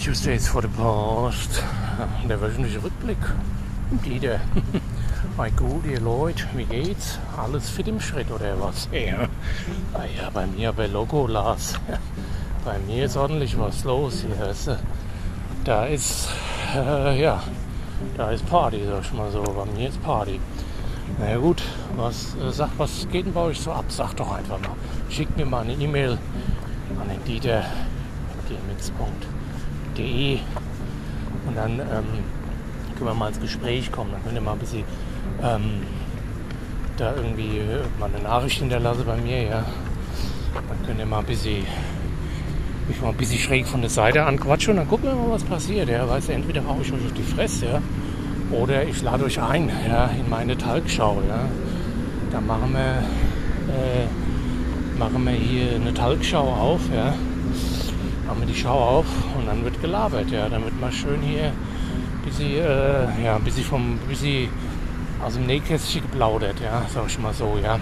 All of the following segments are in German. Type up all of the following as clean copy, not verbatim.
Tuesdays for the Past. Der wöchentliche Rückblick. Dieter. Mein gut, ihr Leute, wie geht's? Alles fit im Schritt oder was? Ja, bei mir bei Logo las. Bei mir ist ordentlich was los hier. Da ist, da ist Party, sag ich mal so. Bei mir ist Party. Na ja, gut, was geht denn bei euch so ab? Sagt doch einfach mal. Schickt mir mal eine E-Mail an den dieter@gmx.de und dann können wir mal ins Gespräch kommen. Dann könnt ihr mal ein bisschen da irgendwie mal eine Nachricht hinterlassen bei mir, ja. Dann könnt ihr mal mich mal ein bisschen schräg von der Seite anquatschen und dann gucken wir mal, was passiert. Ja. Weißt du, entweder haue ich euch auf die Fresse, ja, oder ich lade euch ein, ja, in meine Talkshow, ja. Da machen wir hier eine Talkshow auf, ja. Machen wir die Show auf und dann wird gelabert, ja. Dann wird mal schön hier ein bisschen aus dem Nähkästchen geplaudert, ja, sag ich mal so, ja.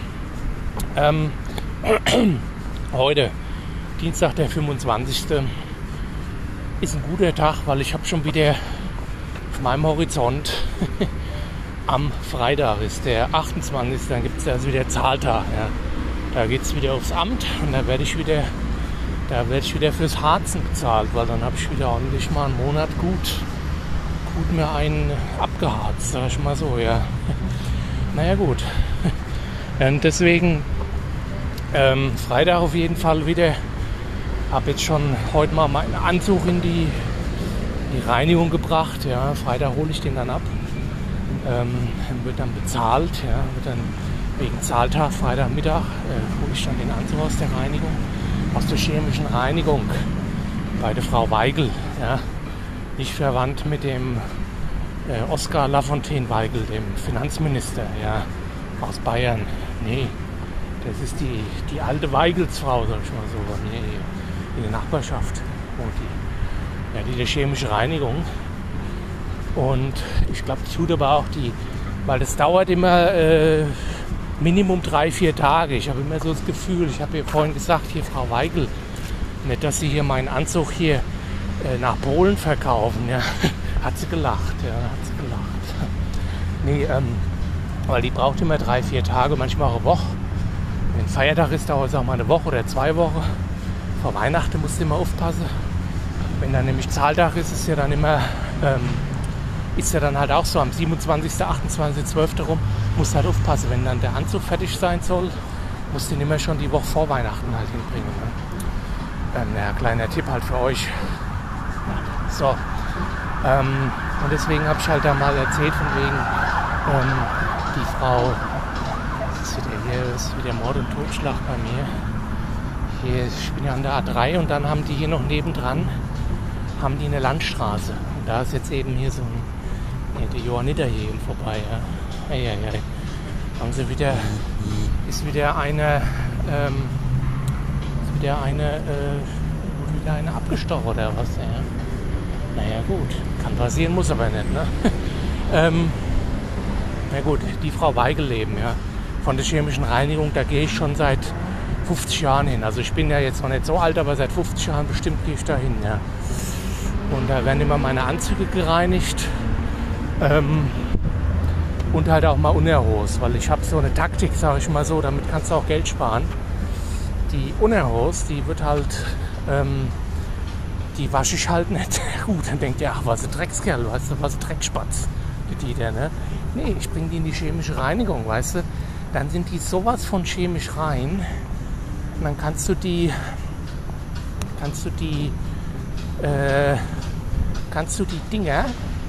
Heute, Dienstag, der 25. ist ein guter Tag, weil ich habe schon wieder auf meinem Horizont am Freitag ist der 28. Dann gibt es also wieder Zahltag, ja. Da geht es wieder aufs Amt und da werde ich wieder fürs Harzen bezahlt, weil dann habe ich wieder ordentlich mal einen Monat gut mir einen abgeharzt, sag ich mal so, ja. Naja, gut. Und deswegen Freitag auf jeden Fall wieder. Habe jetzt schon heute mal meinen Anzug in die Reinigung gebracht, ja. Freitag hole ich den dann ab. Wird dann bezahlt, ja. Wird dann wegen Zahltag, Freitagmittag, hole ich dann den Anzug aus der Reinigung, aus der chemischen Reinigung bei der Frau Weigel, ja. Nicht verwandt mit dem Oskar Lafontaine-Weigel, dem Finanzminister, ja, aus Bayern. Nee, das ist die alte Weigelsfrau, sag ich mal so, bei mir in der Nachbarschaft wohnt die der chemische Reinigung. Und ich glaube, das tut aber auch weil das dauert immer Minimum 3-4 Tage. Ich habe immer so das Gefühl, ich habe ihr vorhin gesagt, hier Frau Weigel, nicht, dass Sie hier meinen Anzug hier nach Polen verkaufen, ja. Hat sie gelacht, ja, Nee, weil die braucht immer 3-4 Tage, manchmal auch eine Woche. Wenn Feiertag ist, dauert es auch mal eine Woche oder 2 Wochen. Vor Weihnachten musst du immer aufpassen. Wenn dann nämlich Zahltag ist, ist ja dann immer, halt auch so am 27., 28., 12. rum, musst du halt aufpassen. Wenn dann der Anzug fertig sein soll, musst du ihn immer schon die Woche vor Weihnachten halt hinbringen. Ne? Kleiner Tipp halt für euch. So, und deswegen habe ich halt da mal erzählt von wegen die Frau, das ist wieder Mord und Totschlag bei mir. Hier, ich bin ja an der A3 und dann haben die hier noch nebendran, eine Landstraße. Und da ist jetzt eben hier so der Johanniter hier eben vorbei. Ja. Haben sie ist wieder eine abgestochen oder was, ja. Naja gut, kann passieren, muss aber nicht, ne? Na gut, die Frau Weigel leben, ja. Von der chemischen Reinigung, da gehe ich schon seit 50 Jahren hin. Also ich bin ja jetzt noch nicht so alt, aber seit 50 Jahren bestimmt gehe ich da hin, ja. Und da werden immer meine Anzüge gereinigt. Und halt auch mal Unterhose, weil ich habe so eine Taktik, sage ich mal so, damit kannst du auch Geld sparen. Die Unterhose, die wird halt, die wasche ich halt nicht. Gut, dann denkt ihr, ach, was ein Dreckskerl, weißt du, was ein Dreckspatz, die der, ne? Nee, ich bringe die in die chemische Reinigung, weißt du. Dann sind die sowas von chemisch rein. Und dann kannst du die Dinger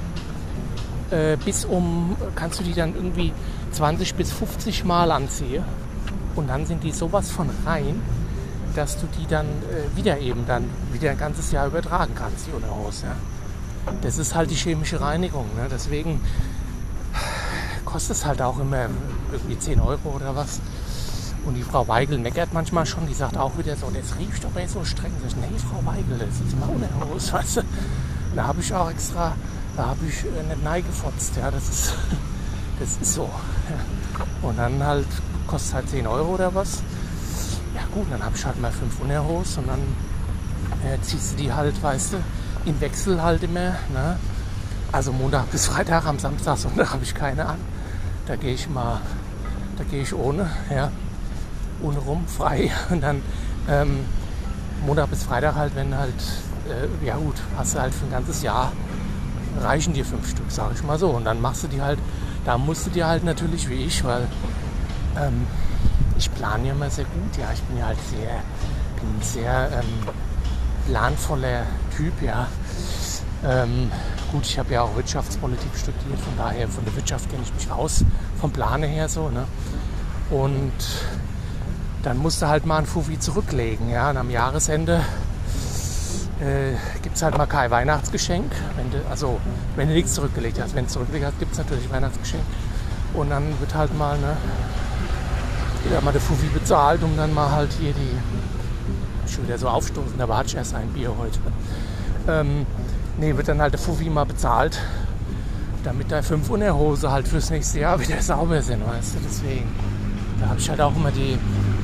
kannst du die dann irgendwie 20 bis 50 Mal anziehen. Und dann sind die sowas von rein, dass du die dann wieder ein ganzes Jahr übertragen kannst, die Unterhose. Ja. Das ist halt die chemische Reinigung. Ne? Deswegen kostet es halt auch immer irgendwie 10 Euro oder was. Und die Frau Weigel meckert manchmal schon. Die sagt auch wieder so, das riecht doch so streng. Sag ich, nee, Frau Weigel, das ist mal Unterhose, weißt du. Da habe ich auch extra, nicht neigefotzt. Ja, das ist so. Ja. Und dann halt kostet halt 10 Euro oder was. Ja gut, dann habe ich halt mal 5 Unterhosen und dann ziehst du die halt, weißt du, im Wechsel halt immer. Ne? Also Montag bis Freitag, am Samstag, Sonntag habe ich keine an. Da gehe ich ohne, ja, ohne rum, frei. Und dann Montag bis Freitag halt, wenn halt, ja gut, hast du halt für ein ganzes Jahr, reichen dir 5 Stück, sag ich mal so. Und dann machst du die halt, da musst du dir halt natürlich wie ich, weil ich plane ja immer sehr gut, ja, ich bin ja halt ein sehr planvoller Typ, ja. Gut, ich habe ja auch Wirtschaftspolitik studiert, von daher, von der Wirtschaft kenne ich mich aus, vom Plane her so, ne. Und dann musst du halt mal ein Fuffi zurücklegen, ja, und am Jahresende gibt es halt mal kein Weihnachtsgeschenk, wenn du nichts zurückgelegt hast. Wenn du zurückgelegt hast, gibt es natürlich Weihnachtsgeschenk. Und dann wird halt mal, wieder mal der Fuffi bezahlt, um dann mal halt hier schon wieder so aufstoßen, aber hatte ich erst ein Bier heute. Wird dann halt der Fuffi mal bezahlt, damit da 5 Unterhose halt fürs nächste Jahr wieder sauber sind, weißt du, deswegen. Da habe ich halt auch immer den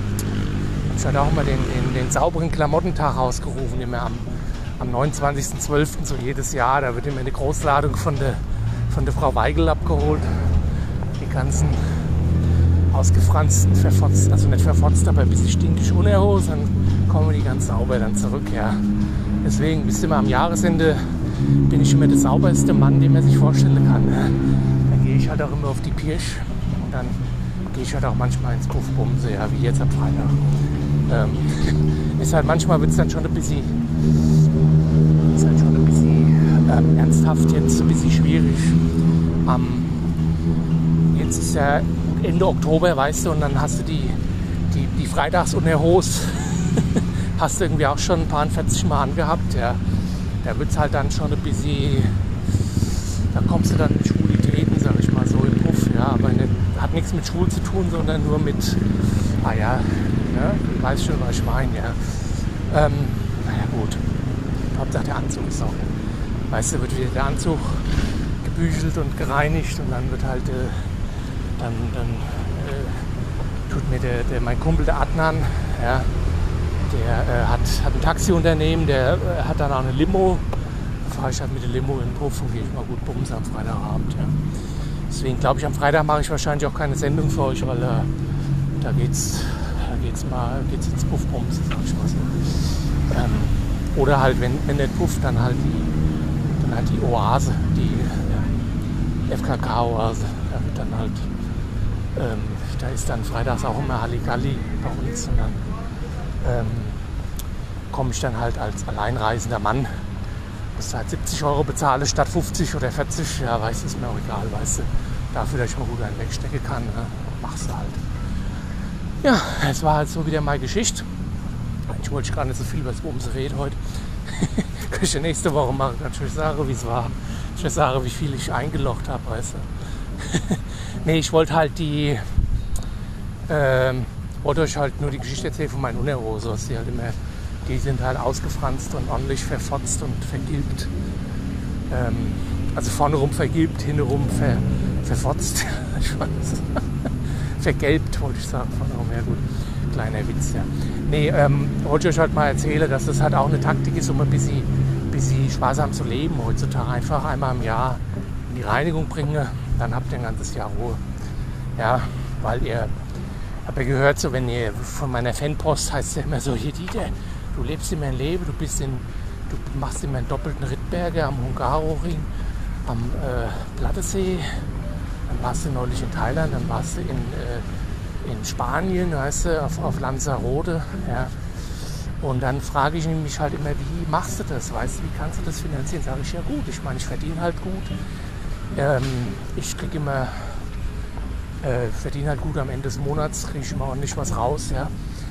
sauberen Klamottentag ausgerufen, immer am 29.12. so jedes Jahr. Da wird immer eine Großladung von der Frau Weigel abgeholt. Die ganzen ausgefransten, verfotzt, also nicht verfotzt, aber ein bisschen stinkig Unterhose, dann kommen die ganz sauber dann zurück, ja. Deswegen, bis immer am Jahresende bin ich immer der sauberste Mann, den man sich vorstellen kann. Dann gehe ich halt auch immer auf die Pirsch und dann gehe ich halt auch manchmal ins Puffbumse, ja, wie jetzt am Freitag. Manchmal wird es dann schon ein bisschen ernsthaft, jetzt ein bisschen schwierig. Jetzt ist ja Ende Oktober, weißt du, und dann hast du die Freitagsunterhose hast du irgendwie auch schon ein paar 40 Mal angehabt, ja. Da wird es halt dann schon ein bisschen, da kommst du dann mit Schwulitäten, sag ich mal so, im Puff, ja, aber hat nichts mit schwul zu tun, sondern nur mit, du weißt schon, was ich meine, ja. Gut, Hauptsache der Anzug ist auch, weißt du, wird wieder der Anzug gebügelt und gereinigt und dann wird halt, tut mir mein Kumpel, der Adnan, ja, der hat ein Taxiunternehmen, der hat dann auch eine Limo. Da fahre ich halt mit der Limo in den Puff und gehe ich mal gut bumsen am Freitagabend. Ja. Deswegen glaube ich, am Freitag mache ich wahrscheinlich auch keine Sendung für euch, weil da geht's ins Puffbumsen, sag ich mal so. Oder halt, wenn der Puff, dann halt die Oase, die FKK-Oase. Da wird dann halt, da ist dann freitags auch immer Halligalli bei uns und dann komme ich dann halt als alleinreisender Mann, muss halt 70 € bezahle statt 50 oder 40, ja, weißt du, ist mir auch egal, weißt du, dafür, dass ich mal gut einen wegstecken kann, ne, machst du halt. Ja, es war halt so wieder meine Geschichte. Ich wollte gar nicht so viel über das Bumsen reden heute. Kann ich ja nächste Woche machen, kann ich euch sagen, wie es war. Ich euch sagen, wie viel ich eingelocht habe, weißt du. Nee, ich wollte halt wollte euch halt nur die Geschichte erzählen von meinen Unterhosen. Die sind halt ausgefranst und ordentlich verfotzt und vergilbt. Also vorne rum vergilbt, hinten rum verfotzt. Vergelbt, wollte ich sagen. Vorne rum, ja gut. Kleiner Witz, ja. Nee, wollte ich euch halt mal erzählen, dass das halt auch eine Taktik ist, um ein bisschen sparsam zu leben heutzutage. Einfach einmal im Jahr in die Reinigung bringen, dann habt ihr ein ganzes Jahr Ruhe. Ja, weil habt ihr gehört, so wenn ihr von meiner Fanpost heißt es ja immer so, hier Dieter, du lebst immer ein Leben, du machst immer einen doppelten Rittberger am Hungaroring, am Plattesee, dann warst du neulich in Thailand, dann warst du in Spanien, weißt du, auf Lanzarote, ja. Und dann frage ich mich halt immer, wie machst du das, weißt du, wie kannst du das finanzieren? Sage ich, ja gut, ich meine, ich verdiene halt gut, ich kriege immer, verdiene halt gut am Ende des Monats, kriege ich immer ordentlich was raus, ja.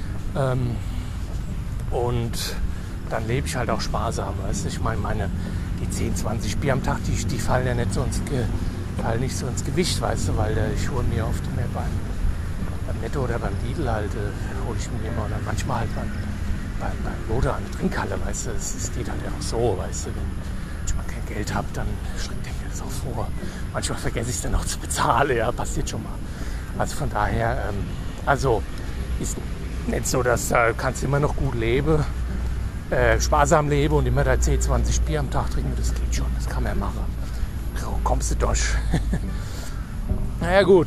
Und dann lebe ich halt auch sparsam, weißt du. Ich meine, die 10, 20 Bier am Tag, die fallen ja nicht so ins Gewicht, weißt du, weil ich hole mir oft mehr beim Netto oder beim Lidl halt, hole ich mir immer und dann manchmal halt beim Loder an der Trinkhalle, weißt du. Es geht halt auch so, weißt du. Wenn ich mal kein Geld habe, dann schreckt der mir das auch vor. Manchmal vergesse ich es dann auch zu bezahlen, ja, passiert schon mal. Also von daher, ist nicht so, dass da kannst du immer noch gut leben. sparsam lebe und immer da 10, 20 Bier am Tag trinke, das geht schon, das kann man machen. So, kommst du durch. Naja gut,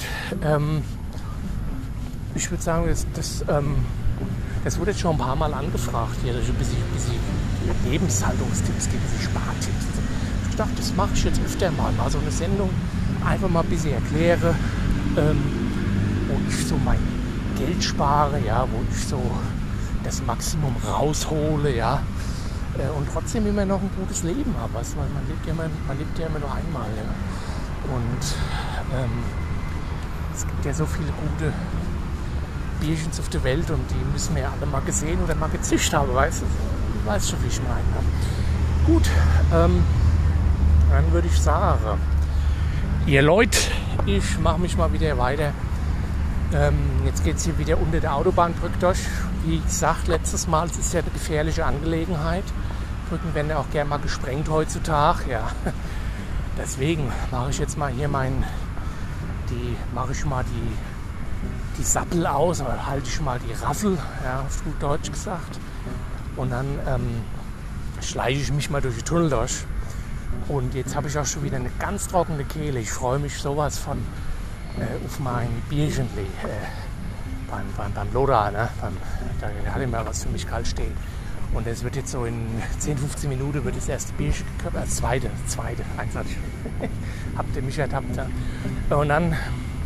ich würde sagen, das wurde jetzt schon ein paar Mal angefragt, hier, dass ich ein bisschen Lebenshaltungstipps gebe, ein bisschen Spartipps. Ich dachte, das mache ich jetzt öfter mal so eine Sendung, einfach mal ein bisschen erkläre, wo ich so mein Geld spare, ja, wo ich so das Maximum raushole, ja, und trotzdem immer noch ein gutes Leben habe, weißt du, weil man lebt ja immer nur einmal, ja. Und es gibt ja so viele gute Bierchens auf der Welt und die müssen wir ja alle mal gesehen oder mal gezischt haben, weißt du? Du weißt schon, wie ich meine. Ja. Gut, dann würde ich sagen, ihr Leute, ich mache mich mal wieder weiter. Jetzt geht es hier wieder unter der Autobahnbrücke durch. Wie gesagt, letztes Mal, es ist ja eine gefährliche Angelegenheit. Brücken werden ja auch gerne mal gesprengt heutzutage. Ja. Deswegen mache ich jetzt mal hier die Sappel aus, oder halte ich mal die Rassel, ja, auf gut Deutsch gesagt. Und dann schleiche ich mich mal durch den Tunnel durch. Und jetzt habe ich auch schon wieder eine ganz trockene Kehle. Ich freue mich sowas von auf mein Bierchen beim Loda. Ne? Da hatte ich mal was für mich kalt stehen. Und es wird jetzt so in 10, 15 Minuten wird das erste Bierchen gekauft. Das zweite, eins hatte ich. Habt ihr mich ertappt. Ja? Und dann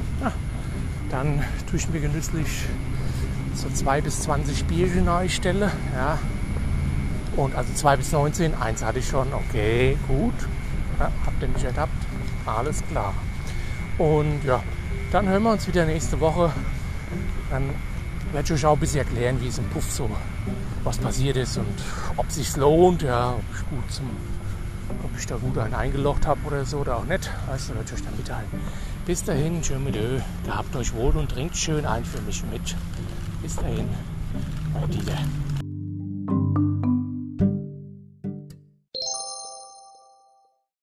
tue ich mir genüsslich so 2 bis 20 Bierchen einstelle. Ja. Und also 2 bis 19, eins hatte ich schon. Okay, gut. Ja, habt ihr mich ertappt? Alles klar. Und ja, dann hören wir uns wieder nächste Woche. Dann werde ich euch auch ein bisschen erklären, wie es im Puff so was passiert ist und ob es sich lohnt, ja, ob ich da gut einen eingelocht habe oder so oder auch nicht. Weißt du, werde ich euch dann mitteilen. Bis dahin, schön mit Ö. Gehabt euch wohl und trinkt schön ein für mich mit. Bis dahin, euer Dieter.